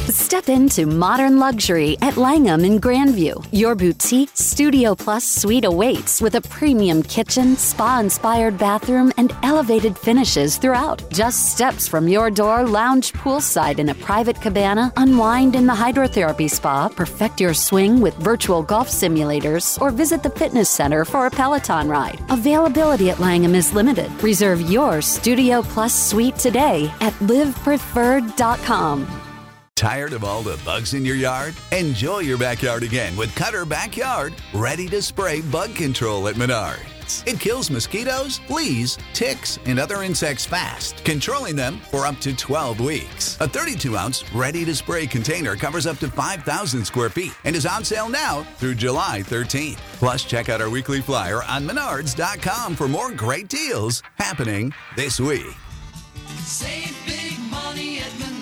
Step into modern luxury at Langham in Grandview. Your boutique Studio Plus suite awaits with a premium kitchen, spa-inspired bathroom, and elevated finishes throughout. Just steps from your door, lounge poolside in a private cabana, unwind in the hydrotherapy spa, perfect your swing with virtual golf simulators, or visit the fitness center for a Peloton ride. Availability at Langham is limited. Reserve your Studio Plus suite today at livepreferred.com. Tired of all the bugs in your yard? Enjoy your backyard again with Cutter Backyard, ready to spray bug control at Menards. It kills mosquitoes, fleas, ticks, and other insects fast, controlling them for up to 12 weeks. A 32-ounce ready-to-spray container covers up to 5,000 square feet and is on sale now through July 13th. Plus, check out our weekly flyer on Menards.com for more great deals happening this week. Save big money at Menards.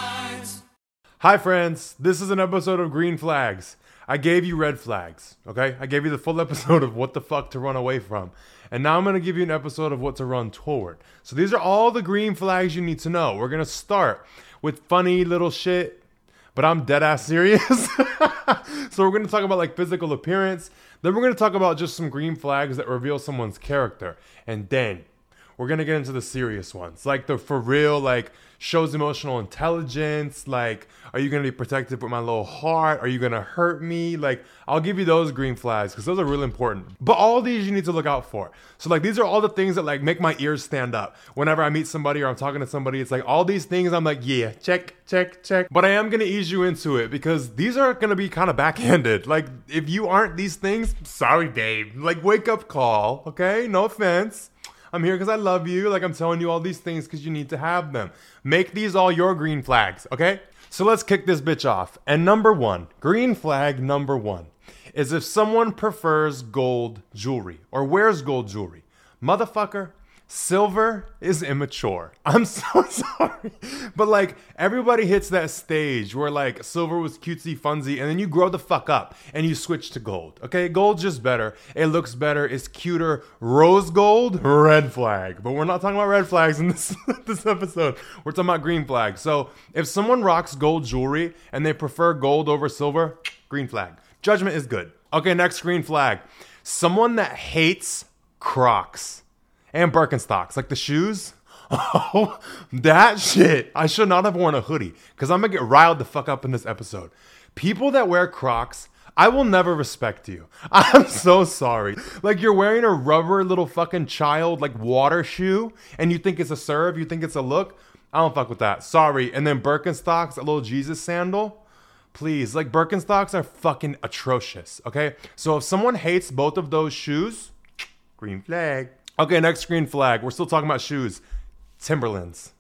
Hi friends, this is an episode of Green Flags. I gave you red flags, okay? I gave you the full episode of what the fuck to run away from. And now I'm going to give you an episode of what to run toward. So these are all the green flags you need to know. We're going to start with funny little shit, but I'm dead ass serious. So we're going to talk about like physical appearance. Then we're going to talk about just some green flags that reveal someone's character. And then we're going to get into the serious ones. Like the for real, like shows emotional intelligence. Like, are you going to be protective with my little heart? Are you going to hurt me? Like, I'll give you those green flags because those are really important. But all these you need to look out for. So like, these are all the things that like make my ears stand up. Whenever I meet somebody or I'm talking to somebody, it's like all these things I'm like, yeah, check. But I am going to ease you into it because these are going to be kind of backhanded. Like, if you aren't these things, sorry, babe. Like, wake up call, okay? No offense. I'm here because I love you. Like, I'm telling you all these things because you need to have them. Make these all your green flags, okay? So let's kick this bitch off. And number one, green flag number one, is if someone prefers gold jewelry or wears gold jewelry. Motherfucker, silver is immature. I'm so sorry. But like, everybody hits that stage where like silver was cutesy funzy and then you grow the fuck up and you switch to gold. Okay, gold's just better. It looks better. It's cuter. Rose gold, red flag. But we're not talking about red flags in this episode. We're talking about green flags. So if someone rocks gold jewelry and they prefer gold over silver, green flag. Judgment is good. Okay, next green flag. Someone that hates Crocs. And Birkenstocks, like the shoes. Oh, that shit. I should not have worn a hoodie because I'm going to get riled the fuck up in this episode. People that wear Crocs, I will never respect you. I'm so sorry. Like, you're wearing a rubber little fucking child, like, water shoe, and you think it's a serve, you think it's a look. I don't fuck with that. Sorry. And then Birkenstocks, a little Jesus sandal. Please, like, Birkenstocks are fucking atrocious, okay? So if someone hates both of those shoes, green flag. Okay, next green flag. We're still talking about shoes. Timberlands.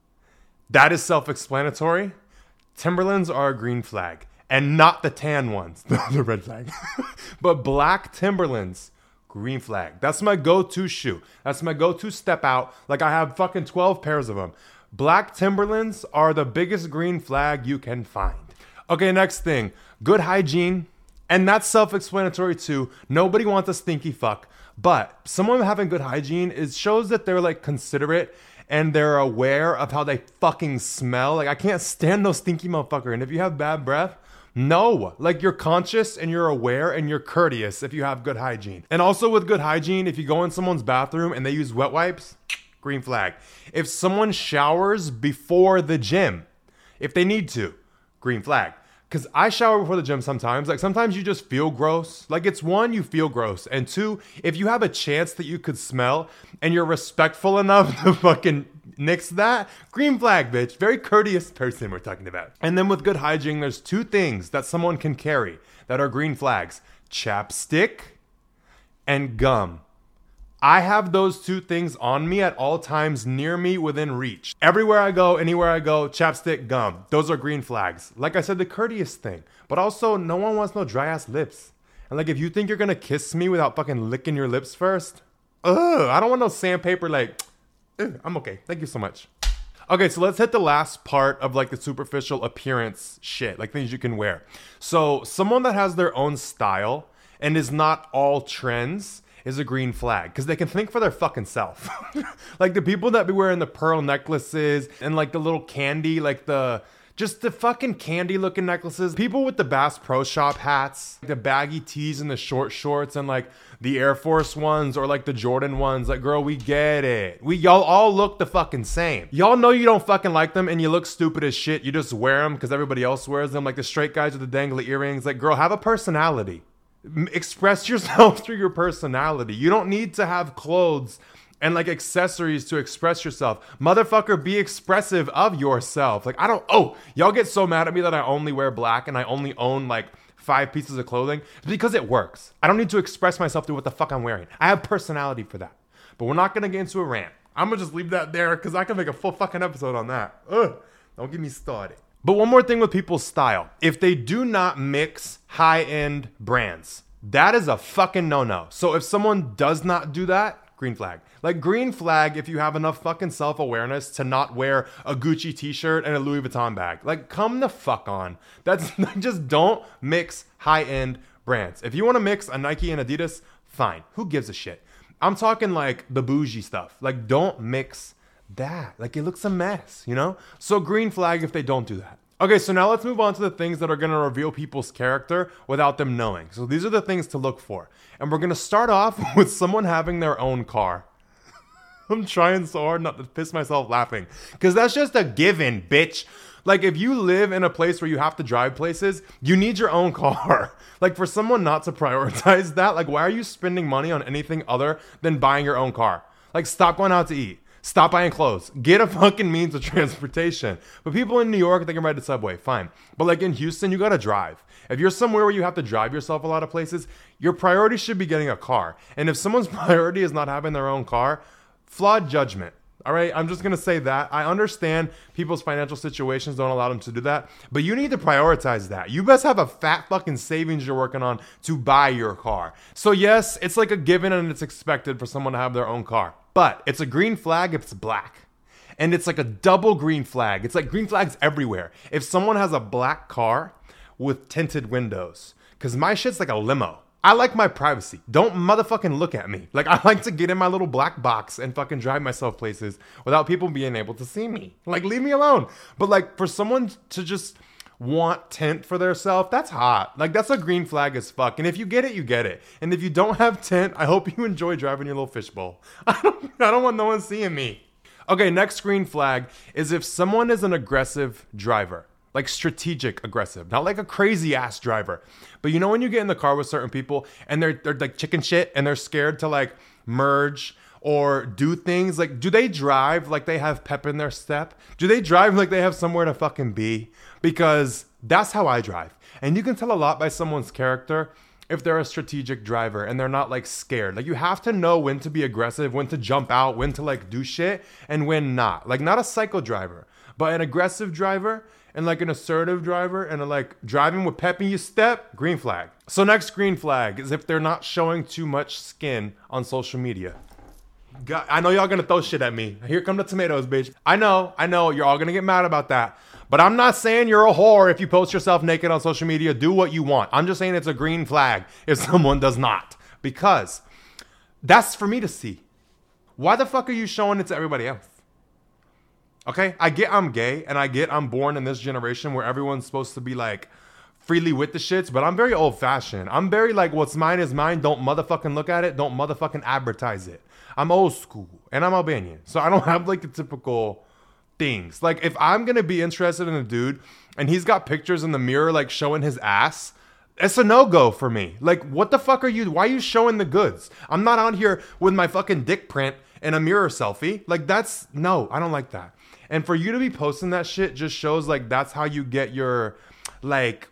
That is self-explanatory. Timberlands are a green flag. And not the tan ones. The red flag. But black Timberlands, green flag. That's my go-to shoe. That's my go-to step out. Like, I have fucking 12 pairs of them. Black Timberlands are the biggest green flag you can find. Okay, next thing. Good hygiene. And that's self-explanatory too. Nobody wants a stinky fuck. But someone having good hygiene shows that they're like considerate and they're aware of how they fucking smell. Like, I can't stand no stinky motherfucker. And if you have bad breath, no. Like, you're conscious and you're aware and you're courteous if you have good hygiene. And also with good hygiene, if you go in someone's bathroom and they use wet wipes, green flag. If someone showers before the gym, if they need to, green flag. Because I shower before the gym sometimes. Like, sometimes you just feel gross. Like, it's one, you feel gross. And two, if you have a chance that you could smell and you're respectful enough to fucking nix that, green flag, bitch. Very courteous person we're talking about. And then with good hygiene, there's two things that someone can carry that are green flags. Chapstick and gum. I have those two things on me at all times, near me, within reach. Everywhere I go, anywhere I go, chapstick, gum. Those are green flags. Like I said, the courteous thing. But also, no one wants no dry ass lips. And like, if you think you're gonna kiss me without fucking licking your lips first, I don't want no sandpaper. Like, I'm okay. Thank you so much. Okay, so let's hit the last part of like the superficial appearance shit, like things you can wear. So someone that has their own style and is not all trends is a green flag because they can think for their fucking self. Like the people that be wearing the pearl necklaces and like the little candy, like the Just the fucking candy looking necklaces. People with the Bass Pro Shop hats, the baggy tees and the short shorts and like the Air Force ones or like the Jordan ones. Like, girl, we get it. Y'all all look the fucking same. Y'all know you don't fucking like them and you look stupid as shit. You just wear them because everybody else wears them. Like the straight guys with the dangly earrings. Like, girl, have a personality. Express yourself through your personality. You don't need to have clothes and like accessories to express yourself. Motherfucker, be expressive of yourself. Like, y'all get so mad at me that I only wear black and I only own like 5 pieces of clothing. It's because it works. I don't need to express myself through what the fuck I'm wearing. I have personality for that. But we're not gonna get into a rant. I'm gonna just leave that there because I can make a full fucking episode on that. Don't get me started. But one more thing with people's style. If they do not mix high-end brands, that is a fucking no-no. So if someone does not do that, green flag. Like, green flag if you have enough fucking self-awareness to not wear a Gucci t-shirt and a Louis Vuitton bag. Like, come the fuck on. That's just don't mix high-end brands. If you want to mix a Nike and Adidas, fine. Who gives a shit? I'm talking like the bougie stuff. Like, don't mix that. Like, it looks a mess, you know? So green flag if they don't do that. Okay, so now let's move on to the things that are going to reveal people's character without them knowing. So these are the things to look for. And we're going to start off with someone having their own car. I'm trying so hard not to piss myself laughing. Because that's just a given, bitch. Like, if you live in a place where you have to drive places, you need your own car. Like, for someone not to prioritize that, like, why are you spending money on anything other than buying your own car? Like, stop going out to eat. Stop buying clothes. Get a fucking means of transportation. But people in New York, they can ride the subway. Fine. But like in Houston, you gotta drive. If you're somewhere where you have to drive yourself a lot of places, your priority should be getting a car. And if someone's priority is not having their own car, flawed judgment. All right, I'm just gonna say that. I understand people's financial situations don't allow them to do that, but you need to prioritize that. You best have a fat fucking savings you're working on to buy your car. So yes, it's like a given and it's expected for someone to have their own car, but it's a green flag if it's black. And it's like a double green flag. It's like green flags everywhere. If someone has a black car with tinted windows, because my shit's like a limo. I like my privacy. Don't motherfucking look at me. Like, I like to get in my little black box and fucking drive myself places without people being able to see me. Like, leave me alone. But like, for someone to just want tint for their self, that's hot. Like, that's a green flag as fuck. And if you get it, you get it. And if you don't have tint, I hope you enjoy driving your little fishbowl. I don't want no one seeing me. Okay, next green flag is if someone is an aggressive driver. Like strategic aggressive, not like a crazy ass driver. But you know when you get in the car with certain people and they're like chicken shit and they're scared to like merge or do things, like do they drive like they have pep in their step? Do they drive like they have somewhere to fucking be? Because that's how I drive. And you can tell a lot by someone's character if they're a strategic driver and they're not like scared. Like, you have to know when to be aggressive, when to jump out, when to like do shit and when not. Like, not a psycho driver, but an aggressive driver and like an assertive driver and a like driving with pep in your step, green flag. So next green flag is if they're not showing too much skin on social media. God, I know y'all gonna throw shit at me. Here come the tomatoes, bitch. I know, you're all gonna get mad about that. But I'm not saying you're a whore if you post yourself naked on social media. Do what you want. I'm just saying it's a green flag if someone does not. Because that's for me to see. Why the fuck are you showing it to everybody else? Okay, I get I'm gay and I get I'm born in this generation where everyone's supposed to be like freely with the shits, but I'm very old fashioned. I'm very like, what's mine is mine. Don't motherfucking look at it. Don't motherfucking advertise it. I'm old school and I'm Albanian. So I don't have like the typical things. Like, if I'm going to be interested in a dude and he's got pictures in the mirror like showing his ass, it's a no-go for me. Like, what the fuck are you? Why are you showing the goods? I'm not out here with my fucking dick print and a mirror selfie. Like, that's, no, I don't like that. And for you to be posting that shit just shows like that's how you get your, like,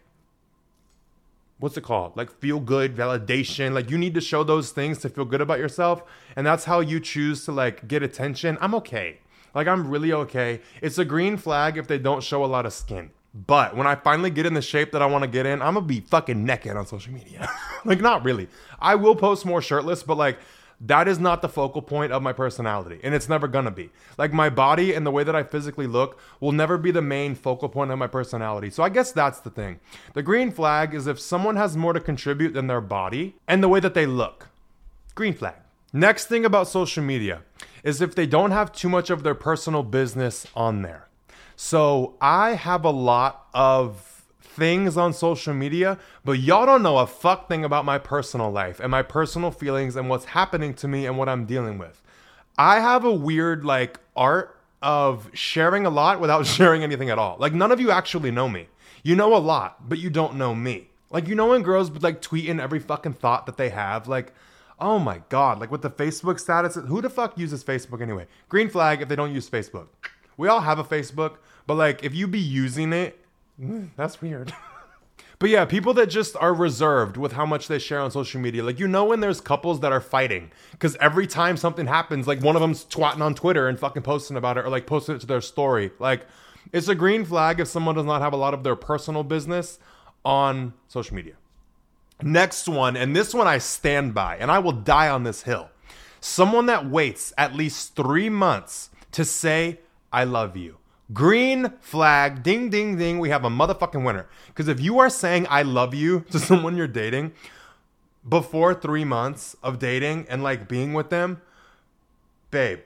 what's it called? Like, feel good validation. Like, you need to show those things to feel good about yourself. And that's how you choose to like get attention. I'm okay. Like, I'm really okay. It's a green flag if they don't show a lot of skin. But when I finally get in the shape that I want to get in, I'm going to be fucking naked on social media. Like, not really. I will post more shirtless, but like, that is not the focal point of my personality. And it's never gonna be. Like, my body and the way that I physically look will never be the main focal point of my personality. So I guess that's the thing. The green flag is if someone has more to contribute than their body and the way that they look. Green flag. Next thing about social media is if they don't have too much of their personal business on there. So I have a lot of things on social media, but y'all don't know a fuck thing about my personal life and my personal feelings and what's happening to me and what I'm dealing with. I have a weird like art of sharing a lot without sharing anything at all. Like none of you actually know me. You know a lot, but you don't know me. Like, you know when girls like tweeting every fucking thought that they have? Like, oh my God, like with the Facebook status, who the fuck uses Facebook anyway? Green flag if they don't use Facebook. We all have a Facebook, but like if you be using it, that's weird. But yeah, people that just are reserved with how much they share on social media. Like, you know when there's couples that are fighting because every time something happens, like one of them's twatting on Twitter and fucking posting about it or like posting it to their story. Like, it's a green flag if someone does not have a lot of their personal business on social media. Next one, and this one I stand by, and I will die on this hill. Someone that waits at least 3 months to say, I love you. Green flag, ding, ding, ding. We have a motherfucking winner. Because if you are saying I love you to someone you're dating before 3 months of dating and like being with them, babe,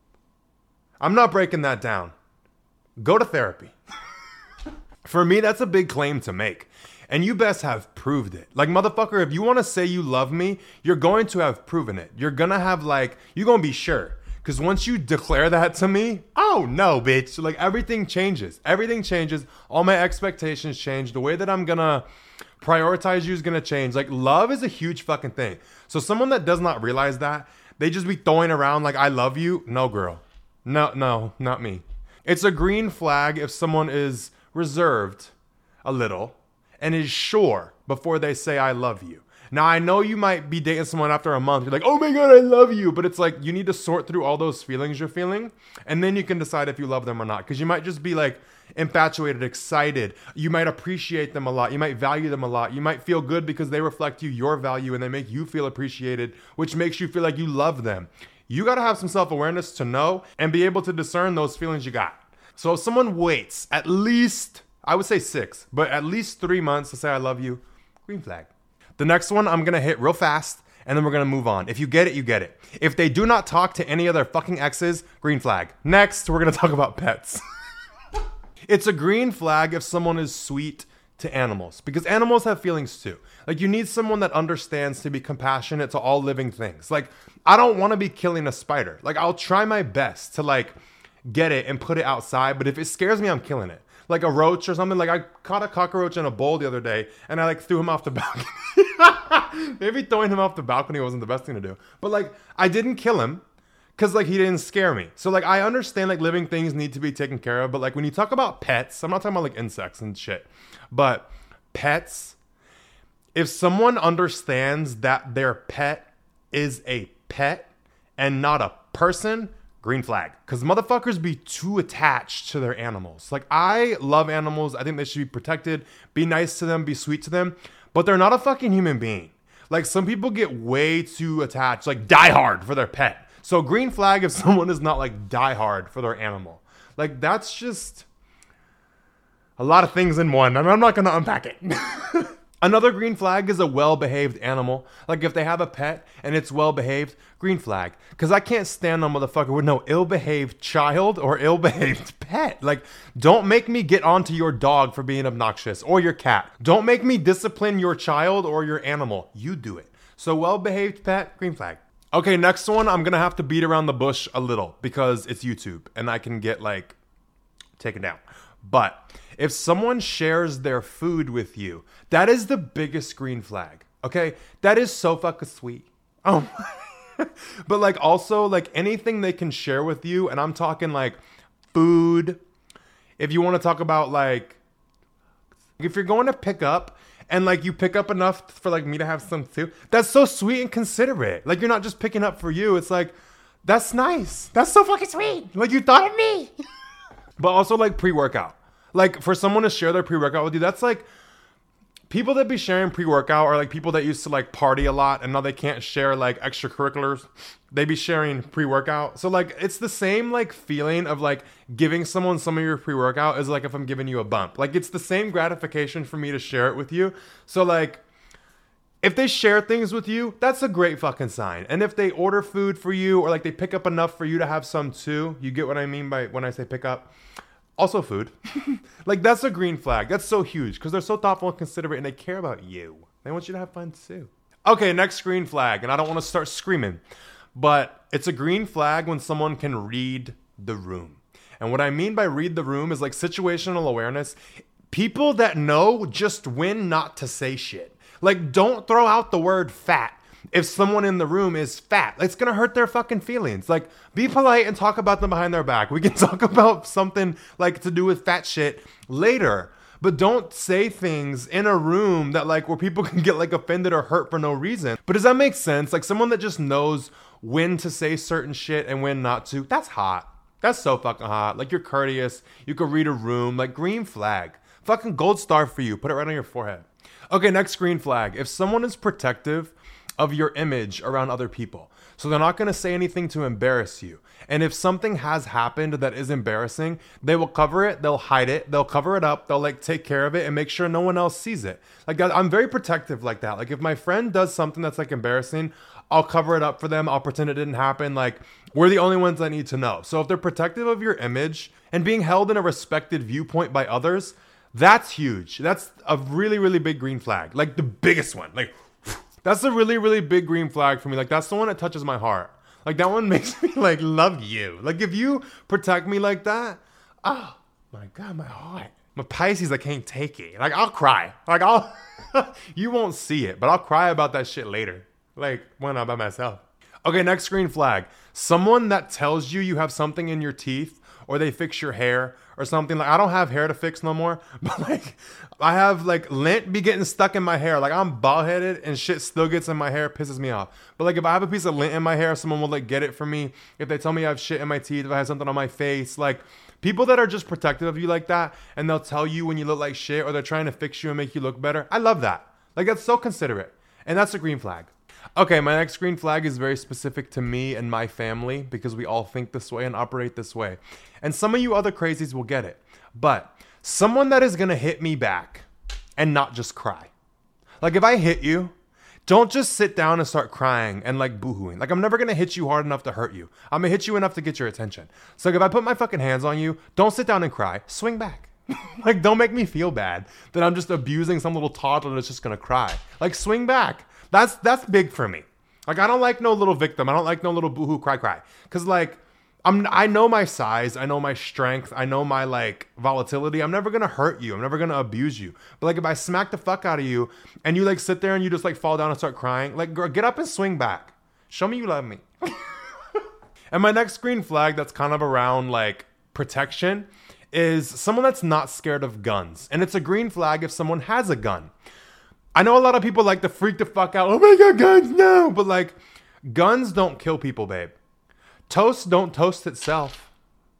I'm not breaking that down. Go to therapy. For me, that's a big claim to make. And you best have proved it. Like, motherfucker, if you want to say you love me, you're going to have proven it. You're going to have like, you're going to be sure. Because once you declare that to me, oh no, bitch. Like everything changes. Everything changes. All my expectations change. The way that I'm going to prioritize you is going to change. Like love is a huge fucking thing. So someone that does not realize that, they just be throwing around like, I love you. No, girl. No, not me. It's a green flag if someone is reserved a little and is sure before they say, I love you. Now, I know you might be dating someone after a month. You're like, oh my God, I love you. But it's like, you need to sort through all those feelings you're feeling. And then you can decide if you love them or not. Because you might just be like infatuated, excited. You might appreciate them a lot. You might value them a lot. You might feel good because they reflect you, your value, and they make you feel appreciated, which makes you feel like you love them. You got to have some self-awareness to know and be able to discern those feelings you got. So if someone waits at least, I would say 6, but at least 3 months to say I love you, green flag. The next one I'm going to hit real fast, and then we're going to move on. If you get it, you get it. If they do not talk to any of their fucking exes, green flag. Next, we're going to talk about pets. It's a green flag if someone is sweet to animals, because animals have feelings too. Like, you need someone that understands to be compassionate to all living things. Like, I don't want to be killing a spider. Like, I'll try my best to, like, get it and put it outside, but if it scares me, I'm killing it. Like a roach or something. Like I caught a cockroach in a bowl the other day and I like threw him off the balcony. Maybe throwing him off the balcony wasn't the best thing to do. But like I didn't kill him because like he didn't scare me. So like I understand like living things need to be taken care of. But like when you talk about pets, I'm not talking about like insects and shit. But pets, if someone understands that their pet is a pet and not a person, green flag. Because motherfuckers be too attached to their animals. Like, I love animals. I think they should be protected. Be nice to them. Be sweet to them. But they're not a fucking human being. Like, some people get way too attached. Like, die hard for their pet. So, green flag if someone is not, like, die hard for their animal. Like, that's just a lot of things in one. And I'm not going to unpack it. Another green flag is a well-behaved animal. Like if they have a pet and it's well-behaved, green flag. Because I can't stand a motherfucker with no ill-behaved child or ill-behaved pet. Like, don't make me get onto your dog for being obnoxious or your cat. Don't make me discipline your child or your animal. You do it. So well-behaved pet, green flag. Okay, next one, I'm going to have to beat around the bush a little because it's YouTube and I can get like taken down. But if someone shares their food with you, that is the biggest green flag. Okay? That is so fucking sweet. Oh. But like also like anything they can share with you, and I'm talking like food. If you want to talk about like, if you're going to pick up and like you pick up enough for like me to have some too, that's so sweet and considerate. Like you're not just picking up for you. It's like, that's nice. That's so fucking sweet. Like you thought of me. But also like pre-workout. Like for someone to share their pre-workout with you, that's like people that be sharing pre-workout are like people that used to like party a lot and now they can't share like extracurriculars. They be sharing pre-workout. So like it's the same like feeling of like giving someone some of your pre-workout as like if I'm giving you a bump. Like it's the same gratification for me to share it with you. So like if they share things with you, that's a great fucking sign. And if they order food for you or like they pick up enough for you to have some too, you get what I mean by when I say pick up? Also food. Like, that's a green flag. That's so huge because they're so thoughtful and considerate and they care about you. They want you to have fun too. Okay, next green flag. And I don't want to start screaming, but it's a green flag when someone can read the room. And what I mean by read the room is like situational awareness. People that know just when not to say shit. Like, don't throw out the word fat if someone in the room is fat. It's gonna hurt their fucking feelings. Like, be polite and talk about them behind their back. We can talk about something like to do with fat shit later. But don't say things in a room that like where people can get like offended or hurt for no reason. But does that make sense? Like, someone that just knows when to say certain shit and when not to. That's hot. That's so fucking hot. Like, you're courteous. You can read a room. Like, green flag. Fucking gold star for you. Put it right on your forehead. Okay, next green flag. If someone is protective of your image around other people, so they're not going to say anything to embarrass you. And if something has happened that is embarrassing, they will cover it, they'll hide it, they'll cover it up, they'll like take care of it and make sure no one else sees it. Like, I'm very protective like that. Like, if my friend does something that's like embarrassing, I'll cover it up for them. I'll pretend it didn't happen. Like, we're the only ones that need to know. So if they're protective of your image and being held in a respected viewpoint by others, that's huge. That's a really, really big green flag. Like, the biggest one. Like, that's a really, really big green flag for me. Like, that's the one that touches my heart. Like, that one makes me like love you. Like, if you protect me like that, oh my God, my heart. My Pisces, I can't take it. Like, I'll cry. Like, you won't see it, but I'll cry about that shit later. Like, when I'm by myself. Okay, next green flag. Someone that tells you you have something in your teeth or they fix your hair or something. Like, I don't have hair to fix no more, but like, I have like lint be getting stuck in my hair. Like, I'm bald headed and shit still gets in my hair. It pisses me off. But like, if I have a piece of lint in my hair, someone will like get it for me. If they tell me I have shit in my teeth, if I have something on my face, like, people that are just protective of you like that, and they'll tell you when you look like shit or they're trying to fix you and make you look better. I love that. Like, that's so considerate. And that's a green flag. Okay, my next green flag is very specific to me and my family because we all think this way and operate this way. And some of you other crazies will get it. But someone that is going to hit me back and not just cry. Like, if I hit you, don't just sit down and start crying and like boohooing. Like, I'm never going to hit you hard enough to hurt you. I'm going to hit you enough to get your attention. So like, if I put my fucking hands on you, don't sit down and cry. Swing back. Like, don't make me feel bad that I'm just abusing some little toddler that's just going to cry. Like, swing back. That's big for me. Like, I don't like no little victim. I don't like no little boohoo cry. Cause like, I know my size. I know my strength. I know my like volatility. I'm never going to hurt you. I'm never going to abuse you. But like, if I smack the fuck out of you and you like sit there and you just like fall down and start crying, like, girl, get up and swing back. Show me you love me. And my next green flag that's kind of around like protection is someone that's not scared of guns. And it's a green flag if someone has a gun. I know a lot of people like to freak the fuck out. Oh my God, guns, no. But like, guns don't kill people, babe. Toast don't toast itself.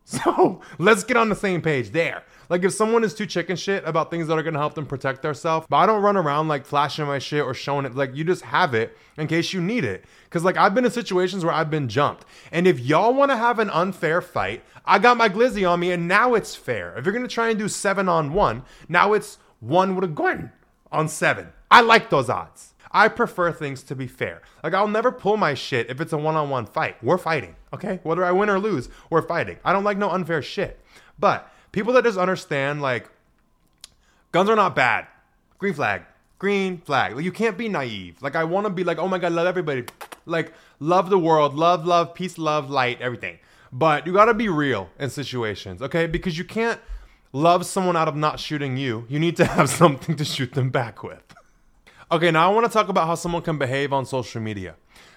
So let's get on the same page there. Like, if someone is too chicken shit about things that are going to help them protect themselves, but I don't run around like flashing my shit or showing it. Like, you just have it in case you need it. Because like, I've been in situations where I've been jumped. And if y'all want to have an unfair fight, I got my glizzy on me and now it's fair. If you're going to try and do 7-on-1, now it's 1 with a gun on 7. I like those odds. I prefer things to be fair. Like, I'll never pull my shit if it's a 1-on-1 fight. We're fighting, okay? Whether I win or lose, we're fighting. I don't like no unfair shit. But people that just understand, like, guns are not bad. Green flag. Green flag. Like, you can't be naive. Like, I want to be like, oh my God, love everybody. Like, love the world. Love, peace, love, light, everything. But you got to be real in situations, okay? Because you can't love someone out of not shooting you. You need to have something to shoot them back with. Okay, now I want to talk about how someone can behave on social media.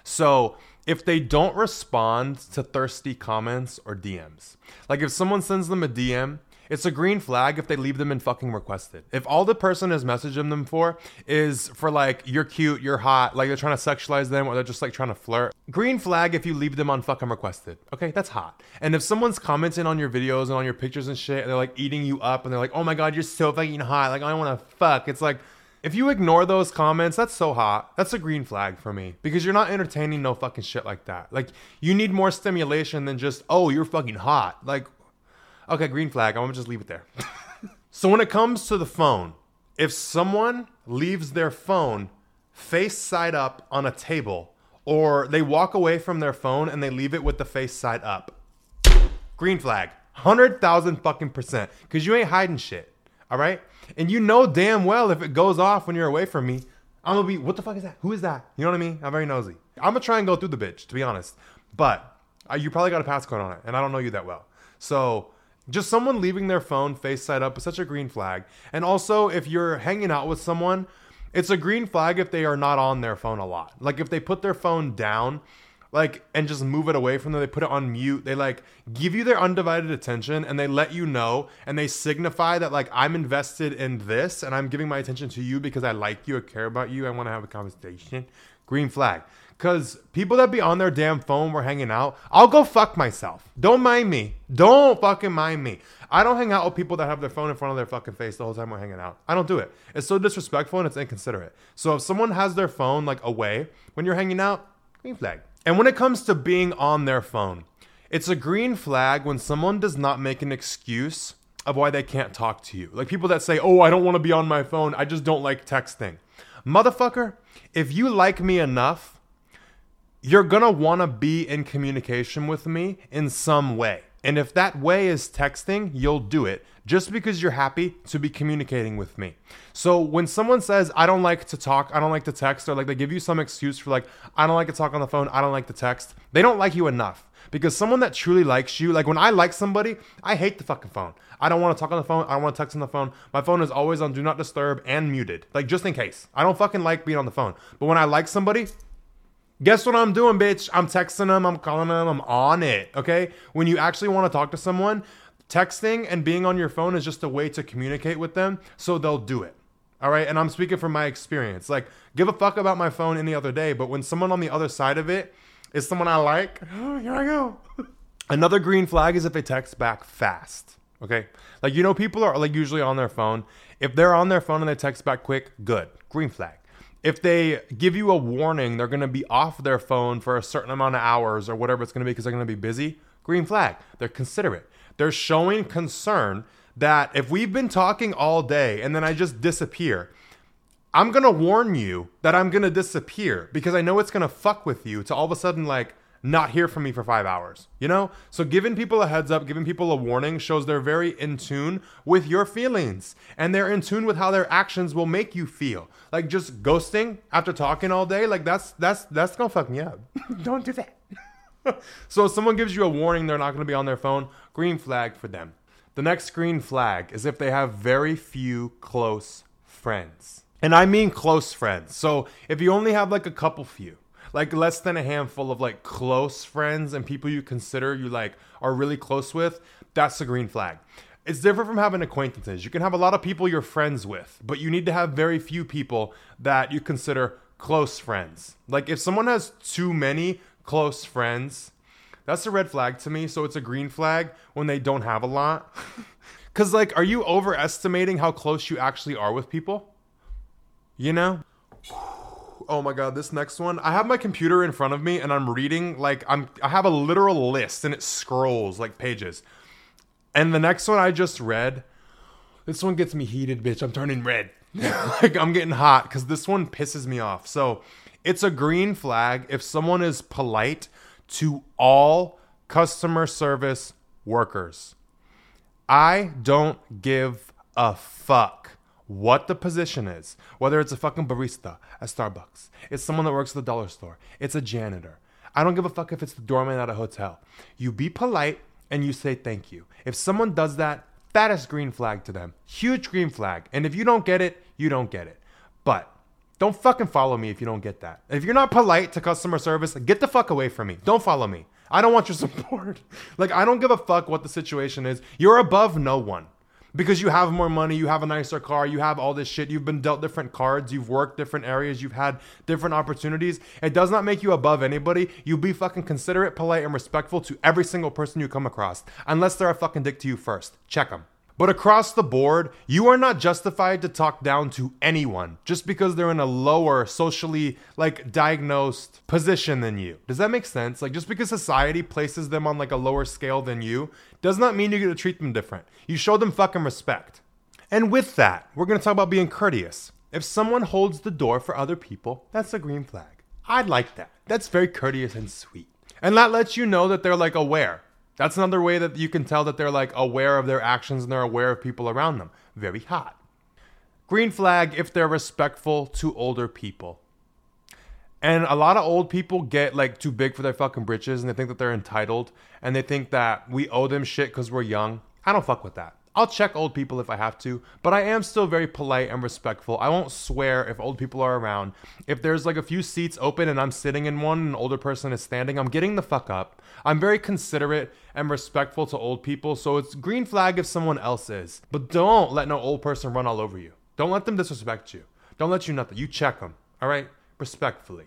So if they don't respond to thirsty comments or DMs, like if someone sends them a DM, it's a green flag if they leave them in fucking requested. If all the person is messaging them for is for like, you're cute, you're hot, like they're trying to sexualize them or they're just like trying to flirt. Green flag if you leave them on fucking requested. Okay, that's hot. And if someone's commenting on your videos and on your pictures and shit, and they're like eating you up and they're like, oh my God, you're so fucking hot. Like, I want to fuck. It's like, if you ignore those comments, that's so hot. That's a green flag for me because you're not entertaining no fucking shit like that. Like, you need more stimulation than just, oh, you're fucking hot. Like, okay, green flag. I'm gonna just leave it there. So when it comes to the phone, if someone leaves their phone face side up on a table or they walk away from their phone and they leave it with the face side up, green flag. 100,000 fucking percent. Because you ain't hiding shit. All right? And you know damn well if it goes off when you're away from me, I'm going to be, what the fuck is that? Who is that? You know what I mean? I'm very nosy. I'm going to try and go through the bitch, to be honest. But you probably got a passcode on it. And I don't know you that well. So just someone leaving their phone face side up is such a green flag. And also, if you're hanging out with someone, it's a green flag if they are not on their phone a lot. Like if they put their phone down, like, and just move it away from them, they put it on mute, they like give you their undivided attention and they let you know and they signify that like I'm invested in this and I'm giving my attention to you because I like you, I care about you, I want to have a conversation. Green flag. Because people that be on their damn phone, we're hanging out, I'll go fuck myself. Don't mind me. Don't fucking mind me. I don't hang out with people that have their phone in front of their fucking face the whole time we're hanging out. I don't do it. It's so disrespectful and it's inconsiderate. So if someone has their phone like away when you're hanging out, green flag. And when it comes to being on their phone, it's a green flag when someone does not make an excuse of why they can't talk to you. Like people that say, oh, I don't want to be on my phone, I just don't like texting. Motherfucker, if you like me enough, you're going to want to be in communication with me in some way. And if that way is texting, you'll do it just because you're happy to be communicating with me. So when someone says, I don't like to talk, I don't like to text, or like they give you some excuse for like, I don't like to talk on the phone, I don't like to text, they don't like you enough. Because someone that truly likes you, like when I like somebody, I hate the fucking phone. I don't want to talk on the phone. I don't want to text on the phone. My phone is always on do not disturb and muted. Like just in case. I don't fucking like being on the phone. But when I like somebody, guess what I'm doing, bitch? I'm texting them, I'm calling them, I'm on it, okay? When you actually want to talk to someone, texting and being on your phone is just a way to communicate with them, so they'll do it, all right? And I'm speaking from my experience. Like, give a fuck about my phone any other day, but when someone on the other side of it is someone I like, oh, here I go. Another green flag is if they text back fast, okay? Like, you know, people are like usually on their phone. If they're on their phone and they text back quick, good, green flag. If they give you a warning, they're going to be off their phone for a certain amount of hours or whatever it's going to be because they're going to be busy, green flag. They're considerate. They're showing concern that if we've been talking all day and then I just disappear, I'm going to warn you that I'm going to disappear because I know it's going to fuck with you to all of a sudden like not hear from me for 5 hours, you know? So giving people a heads up, giving people a warning shows they're very in tune with your feelings and they're in tune with how their actions will make you feel. Like just ghosting after talking all day, like that's gonna fuck me up. Don't do that. So if someone gives you a warning they're not gonna be on their phone, green flag for them. The next green flag is if they have very few close friends. And I mean close friends. So if you only have like a couple few, like less than a handful of like close friends and people you consider you like are really close with, that's a green flag. It's different from having acquaintances. You can have a lot of people you're friends with, but you need to have very few people that you consider close friends. Like if someone has too many close friends, that's a red flag to me. So it's a green flag when they don't have a lot. Cause like, are you overestimating how close you actually are with people? You know? Oh my God, this next one. I have my computer in front of me and I'm reading like I have a literal list and it scrolls like pages. And the next one I just read, this one gets me heated, bitch. I'm turning red. Like I'm getting hot because this one pisses me off. So it's a green flag if someone is polite to all customer service workers. I don't give a fuck what the position is, whether it's a fucking barista at Starbucks, it's someone that works at the dollar store, it's a janitor. I don't give a fuck if it's the doorman at a hotel. You be polite and you say thank you. If someone does that, that is green flag to them. Huge green flag. And if you don't get it, you don't get it. But don't fucking follow me if you don't get that. If you're not polite to customer service, get the fuck away from me. Don't follow me. I don't want your support. Like, I don't give a fuck what the situation is. You're above no one. Because you have more money, you have a nicer car, you have all this shit, you've been dealt different cards, you've worked different areas, you've had different opportunities. It does not make you above anybody. You be fucking considerate, polite, and respectful to every single person you come across. Unless they're a fucking dick to you first. Check them. But across the board, you are not justified to talk down to anyone just because they're in a lower socially like diagnosed position than you. Does that make sense? Like just because society places them on like a lower scale than you does not mean you get to treat them different. You show them fucking respect. And with that, we're going to talk about being courteous. If someone holds the door for other people, that's a green flag. I'd like that. That's very courteous and sweet. And that lets you know that they're like aware That's another way that you can tell that they're like aware of their actions and they're aware of people around them. Very hot. Green flag if they're respectful to older people. And a lot of old people get like too big for their fucking britches and they think that they're entitled and they think that we owe them shit because we're young. I don't fuck with that. I'll check old people if I have to, but I am still very polite and respectful. I won't swear if old people are around. If there's like a few seats open and I'm sitting in one and an older person is standing, I'm getting the fuck up. I'm very considerate and respectful to old people, so it's green flag if someone else is. But don't let no old person run all over you. Don't let them disrespect you. Don't let you nothing. You check them, all right? Respectfully.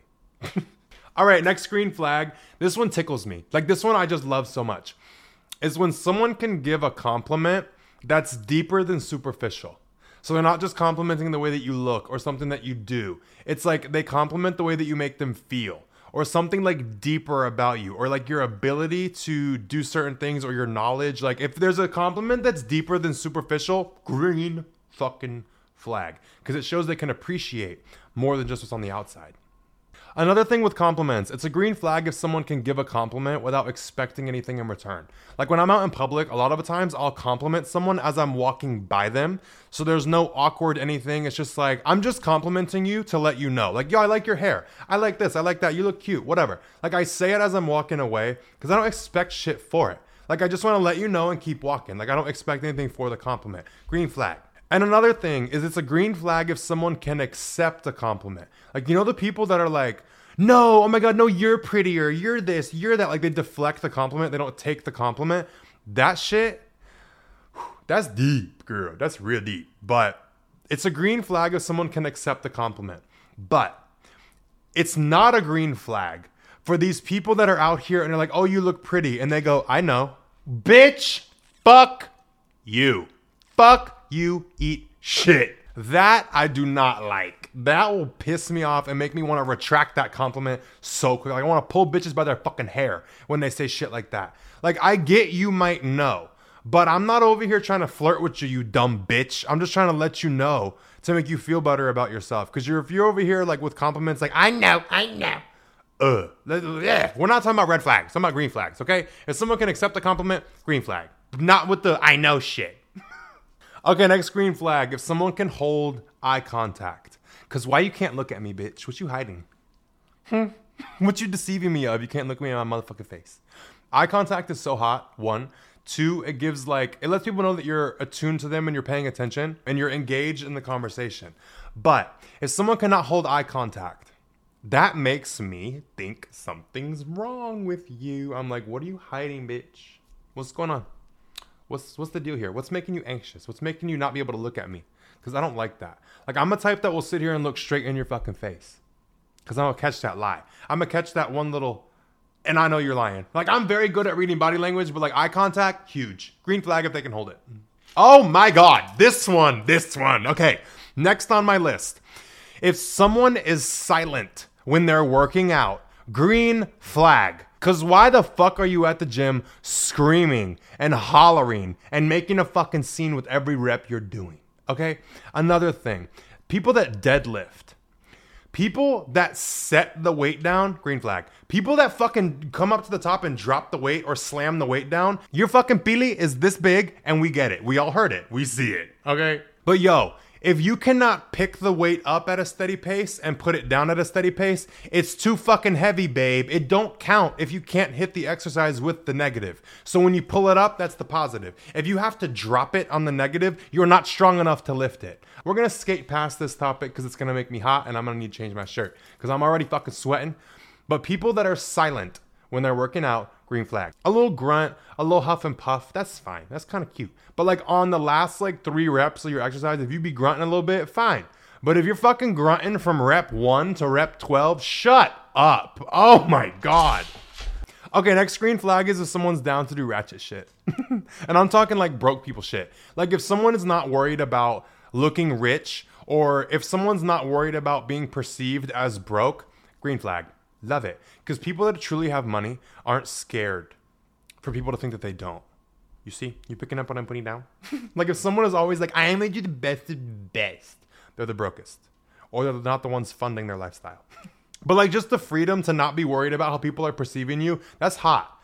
All right, next green flag. This one tickles me. Like this one I just love so much. Is when someone can give a compliment that's deeper than superficial. So they're not just complimenting the way that you look or something that you do. It's like they compliment the way that you make them feel or something like deeper about you or like your ability to do certain things or your knowledge. Like if there's a compliment that's deeper than superficial, green fucking flag. Because it shows they can appreciate more than just what's on the outside. Another thing with compliments, it's a green flag if someone can give a compliment without expecting anything in return. Like when I'm out in public, a lot of the times I'll compliment someone as I'm walking by them. So there's no awkward anything. It's just like, I'm just complimenting you to let you know. Like, yo, I like your hair. I like this. I like that. You look cute. Whatever. Like I say it as I'm walking away because I don't expect shit for it. Like I just want to let you know and keep walking. Like I don't expect anything for the compliment. Green flag. And another thing is it's a green flag if someone can accept a compliment. Like, you know, the people that are like, no, oh my God, no, you're prettier. You're this, you're that. Like they deflect the compliment. They don't take the compliment. That shit, that's deep, girl. That's real deep. But it's a green flag if someone can accept the compliment. But it's not a green flag for these people that are out here and they're like, oh, you look pretty. And they go, I know. Bitch, fuck you. Fuck you, eat shit. That I do not like. That will piss me off and make me want to retract that compliment so quick. Like, I want to pull bitches by their fucking hair when they say shit like that. Like, I get you might know, but I'm not over here trying to flirt with you, you dumb bitch. I'm just trying to let you know to make you feel better about yourself. Because if you're over here like with compliments like, I know. We're not talking about red flags. We're talking about green flags, okay? If someone can accept the compliment, green flag. Not with the I know shit. Okay, next green flag. If someone can hold eye contact. Because why you can't look at me, bitch? What you hiding? What you deceiving me of? You can't look me in my motherfucking face. Eye contact is so hot, 1. 2, it gives like, it lets people know that you're attuned to them and you're paying attention and you're engaged in the conversation. But if someone cannot hold eye contact, that makes me think something's wrong with you. I'm like, what are you hiding, bitch? What's going on? What's the deal here? What's making you anxious? What's making you not be able to look at me? Because I don't like that. Like, I'm a type that will sit here and look straight in your fucking face. Because I'm going to catch that lie. I'm going to catch that one little, and I know you're lying. Like, I'm very good at reading body language, but like eye contact, huge. Green flag if they can hold it. Oh my God. This one. Okay. Next on my list. If someone is silent when they're working out, green flag. Because why the fuck are you at the gym screaming and hollering and making a fucking scene with every rep you're doing? Okay? Another thing. People that deadlift. People that set the weight down, green flag. People that fucking come up to the top and drop the weight or slam the weight down. Your fucking pili is this big and we get it. We all heard it. We see it. Okay? But yo, if you cannot pick the weight up at a steady pace and put it down at a steady pace, it's too fucking heavy, babe. It don't count if you can't hit the exercise with the negative. So when you pull it up, that's the positive. If you have to drop it on the negative, you're not strong enough to lift it. We're going to skate past this topic because it's going to make me hot and I'm going to need to change my shirt because I'm already fucking sweating. But people that are silent when they're working out, green flag. A little grunt, a little huff and puff, that's fine. That's kind of cute. But like on the last like 3 reps of your exercise, if you be grunting a little bit, fine. But if you're fucking grunting from rep 1 to rep 12, shut up. Oh my God. Okay, next green flag is if someone's down to do ratchet shit. And I'm talking like broke people shit. Like if someone is not worried about looking rich or if someone's not worried about being perceived as broke, green flag. Love it. Because people that truly have money aren't scared for people to think that they don't. You see? You picking up what I'm putting down? Like if someone is always like, I made you the best of the best, they're the brokest. Or they're not the ones funding their lifestyle. But like just the freedom to not be worried about how people are perceiving you, that's hot.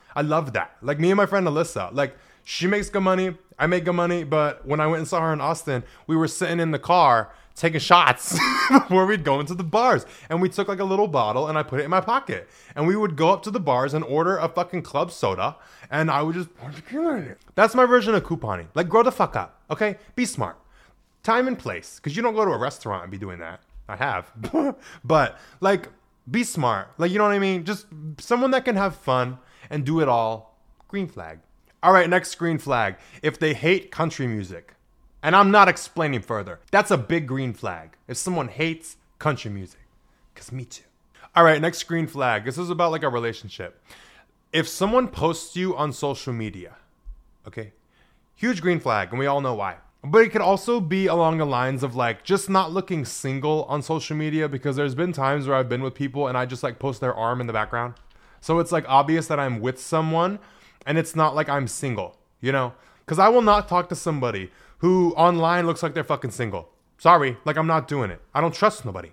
I love that. Like me and my friend Alyssa, like she makes good money, I make good money, but when I went and saw her in Austin, we were sitting in the car taking shots before we'd go into the bars. And we took like a little bottle and I put it in my pocket. And we would go up to the bars and order a fucking club soda and I would just pour tequila in it. That's my version of couponing. Like grow the fuck up, okay? Be smart. Time and place, because you don't go to a restaurant and be doing that. I have. But like be smart. Like, you know what I mean? Just someone that can have fun and do it all. Green flag. All right, next green flag. If they hate country music. And I'm not explaining further. That's a big green flag. If someone hates country music. Because me too. All right, next green flag. This is about like a relationship. If someone posts you on social media, okay? Huge green flag, and we all know why. But it could also be along the lines of like just not looking single on social media, because there's been times where I've been with people and I just like post their arm in the background. So it's like obvious that I'm with someone and it's not like I'm single, you know? Because I will not talk to somebody who online looks like they're fucking single. Sorry, like I'm not doing it. I don't trust nobody.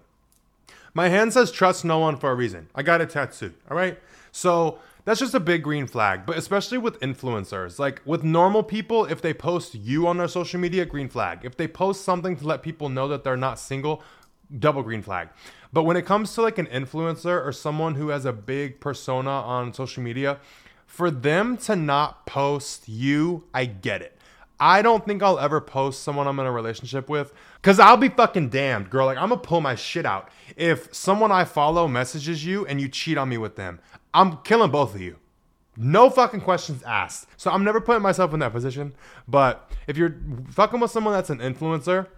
My hand says trust no one for a reason. I got it tattooed, all right? So that's just a big green flag, but especially with influencers. Like with normal people, if they post you on their social media, green flag. If they post something to let people know that they're not single, double green flag. But when it comes to like an influencer or someone who has a big persona on social media, for them to not post you, I get it. I don't think I'll ever post someone I'm in a relationship with, because I'll be fucking damned, girl. Like I'm gonna pull my shit out. If someone I follow messages you and you cheat on me with them, I'm killing both of you. No fucking questions asked. So I'm never putting myself in that position. But if you're fucking with someone that's an influencer,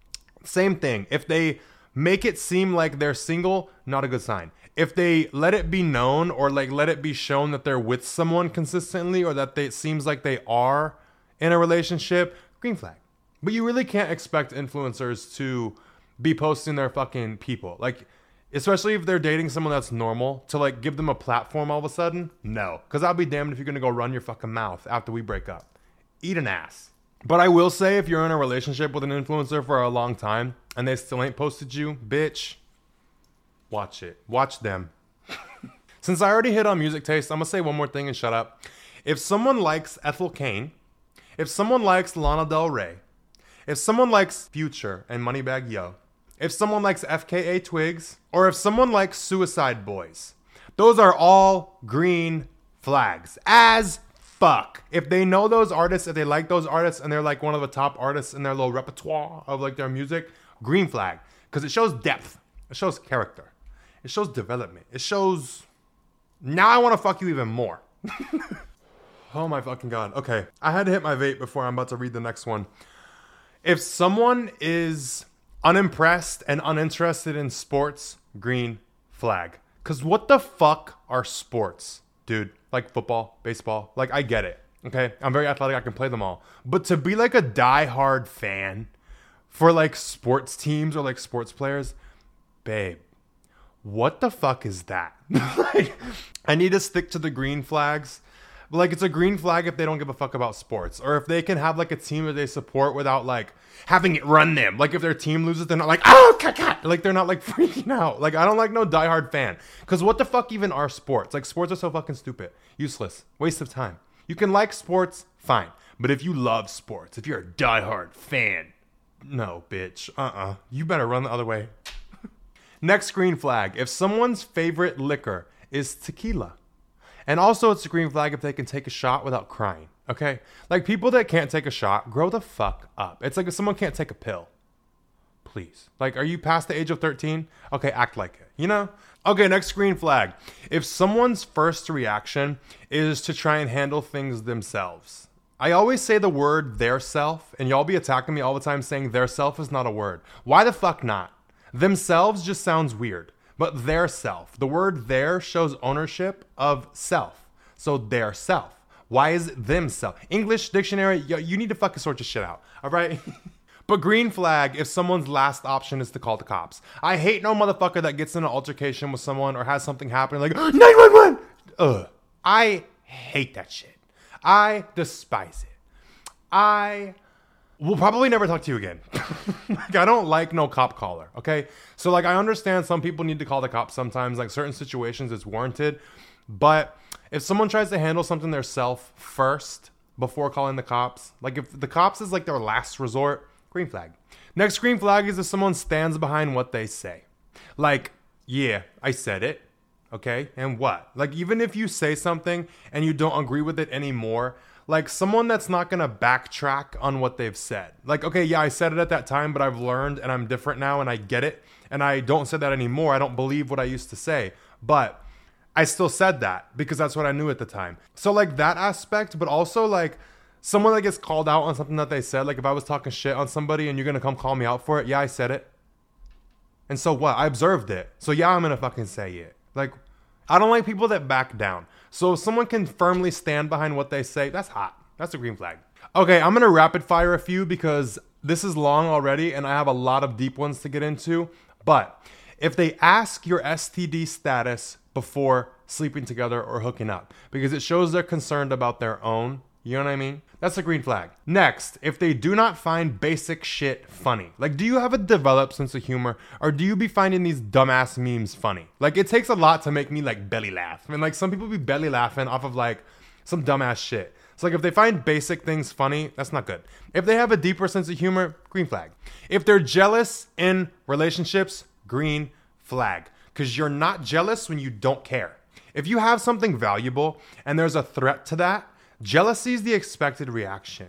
same thing. If they make it seem like they're single, not a good sign. If they let it be known or like let it be shown that they're with someone consistently, or that it seems like they are in a relationship, green flag. But you really can't expect influencers to be posting their fucking people. Like, especially if they're dating someone that's normal, to like give them a platform all of a sudden. No, because I'll be damned if you're gonna go run your fucking mouth after we break up. Eat an ass. But I will say, if you're in a relationship with an influencer for a long time and they still ain't posted you, bitch, watch it. Watch them. Since I already hit on music taste, I'm gonna say one more thing and shut up. If someone likes Ethel Cain, if someone likes Lana Del Rey, if someone likes Future and Moneybagg Yo, if someone likes FKA Twigs, or if someone likes Suicide Boys, those are all green flags as fuck. If they know those artists, if they like those artists and they're like one of the top artists in their little repertoire of like their music, green flag. Because it shows depth. It shows character. It shows development. It shows, now I want to fuck you even more. Oh my fucking God. Okay. I had to hit my vape before I'm about to read the next one. If someone is unimpressed and uninterested in sports, green flag. Because what the fuck are sports, dude? Like football, baseball. Like, I get it. Okay? I'm very athletic. I can play them all. But to be like a diehard fan for like sports teams or like sports players, babe, what the fuck is that? Like, I need to stick to the green flags. Like, it's a green flag if they don't give a fuck about sports, or if they can have like a team that they support without like having it run them. Like if their team loses, they're not like, oh, cat. Like they're not like freaking out. Like I don't like no diehard fan, because what the fuck even are sports? Like sports are so fucking stupid, useless, waste of time. You can like sports, fine, but if you love sports, if you're a diehard fan, no, bitch, you better run the other way. Next green flag: if someone's favorite liquor is tequila. And also, it's a green flag if they can take a shot without crying, okay? Like, people that can't take a shot, grow the fuck up. It's like if someone can't take a pill. Please. Like, are you past the age of 13? Okay, act like it, you know? Okay, next green flag. If someone's first reaction is to try and handle things themselves. I always say the word their self, and y'all be attacking me all the time saying their self is not a word. Why the fuck not? Themselves just sounds weird. But their self. The word their shows ownership of self. So their self. Why is it themself? English dictionary, you need to fucking sort your shit out. All right? But green flag if someone's last option is to call the cops. I hate no motherfucker that gets in an altercation with someone or has something happen like 911. Ugh. I hate that shit. I despise it. I will probably never talk to you again. Like, I don't like no cop caller, okay? So, like, I understand some people need to call the cops sometimes. Like, certain situations it's warranted. But if someone tries to handle something themselves first before calling the cops, like if the cops is like their last resort, green flag. Next green flag is if someone stands behind what they say. Like, yeah, I said it. Okay, and what? Like, even if you say something and you don't agree with it anymore, like someone that's not gonna backtrack on what they've said. Like, okay, yeah, I said it at that time, but I've learned and I'm different now and I get it. And I don't say that anymore. I don't believe what I used to say. But I still said that because that's what I knew at the time. So like that aspect, but also like someone that gets called out on something that they said. Like if I was talking shit on somebody and you're gonna come call me out for it, yeah, I said it. And so what? I observed it. So yeah, I'm gonna fucking say it. Like, I don't like people that back down. So if someone can firmly stand behind what they say, that's hot. That's a green flag. Okay, I'm going to rapid fire a few because this is long already and I have a lot of deep ones to get into. But if they ask your STD status before sleeping together or hooking up, because it shows they're concerned about their own, you know what I mean? That's a green flag. Next, if they do not find basic shit funny. Like, do you have a developed sense of humor or do you be finding these dumbass memes funny? Like, it takes a lot to make me like belly laugh. And like some people be belly laughing off of like some dumbass shit. So like if they find basic things funny, that's not good. If they have a deeper sense of humor, green flag. If they're jealous in relationships, green flag. Because you're not jealous when you don't care. If you have something valuable and there's a threat to that, jealousy is the expected reaction.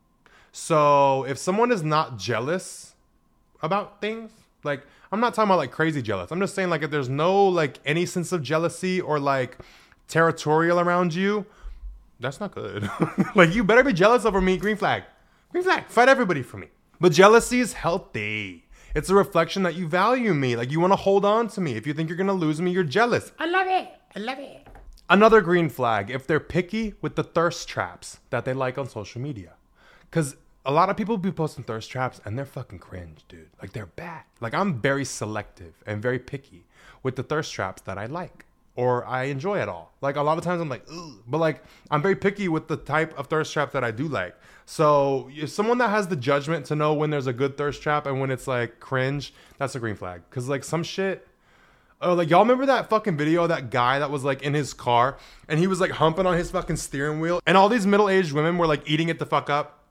So if someone is not jealous about things, like I'm not talking about like crazy jealous. I'm just saying like if there's no like any sense of jealousy or like territorial around you, that's not good. Like you better be jealous over me, green flag. Green flag, fight everybody for me. But jealousy is healthy. It's a reflection that you value me. Like you want to hold on to me. If you think you're going to lose me, you're jealous. I love it. I love it. Another green flag, if they're picky with the thirst traps that they like on social media. Because a lot of people be posting thirst traps and they're fucking cringe, dude. Like they're bad. Like I'm very selective and very picky with the thirst traps that I like or I enjoy at all. Like a lot of times I'm like, ugh. But like I'm very picky with the type of thirst trap that I do like. So if someone that has the judgment to know when there's a good thirst trap and when it's like cringe, that's a green flag. Because like some shit... Oh, like y'all remember that fucking video of that guy that was like in his car and he was like humping on his fucking steering wheel and all these middle-aged women were like eating it the fuck up?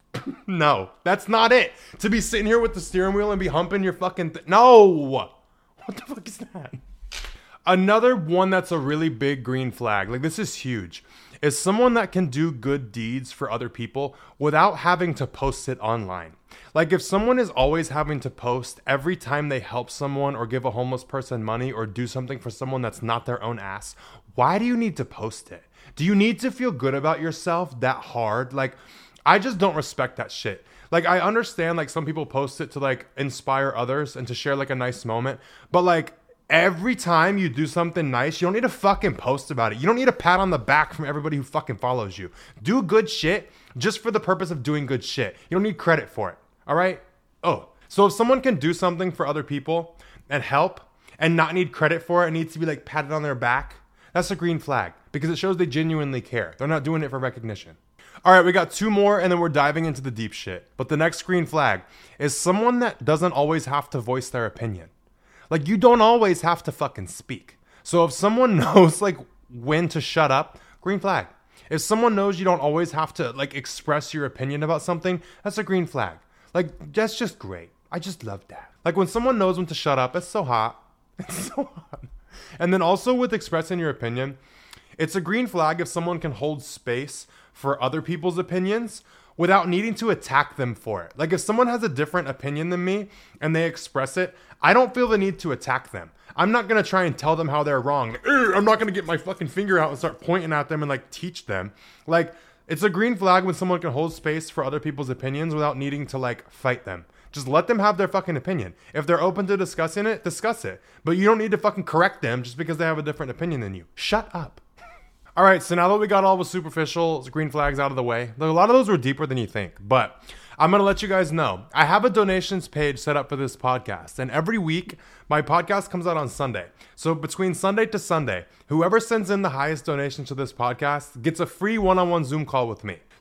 No, that's not it. To be sitting here with the steering wheel and be humping your fucking no. What the fuck is that? Another one that's a really big green flag, like this is huge, is someone that can do good deeds for other people without having to post it online. Like if someone is always having to post every time they help someone or give a homeless person money or do something for someone that's not their own ass, why do you need to post it? Do you need to feel good about yourself that hard? Like, I just don't respect that shit. Like, I understand like some people post it to like inspire others and to share like a nice moment, but like every time you do something nice, you don't need to fucking post about it. You don't need a pat on the back from everybody who fucking follows you. Do good shit just for the purpose of doing good shit. You don't need credit for it. All right? Oh, so if someone can do something for other people and help and not need credit for it, it needs to be like patted on their back, that's a green flag because it shows they genuinely care. They're not doing it for recognition. All right, we got two more and then we're diving into the deep shit. But the next green flag is someone that doesn't always have to voice their opinion. Like you don't always have to fucking speak. So if someone knows like when to shut up, green flag. If someone knows you don't always have to like express your opinion about something, that's a green flag. Like, that's just great. I just love that. Like, when someone knows when to shut up, it's so hot. It's so hot. And then also with expressing your opinion, it's a green flag if someone can hold space for other people's opinions without needing to attack them for it. Like, if someone has a different opinion than me and they express it, I don't feel the need to attack them. I'm not going to try and tell them how they're wrong. Like, I'm not going to get my fucking finger out and start pointing at them and, like, teach them. Like... It's a green flag when someone can hold space for other people's opinions without needing to like fight them. Just let them have their fucking opinion. If they're open to discussing it, discuss it. But you don't need to fucking correct them just because they have a different opinion than you. Shut up. All right, so now that we got all the superficial green flags out of the way, a lot of those were deeper than you think, but I'm going to let you guys know. I have a donations page set up for this podcast, and every week, my podcast comes out on Sunday. So between Sunday to Sunday, whoever sends in the highest donation to this podcast gets a free one-on-one Zoom call with me.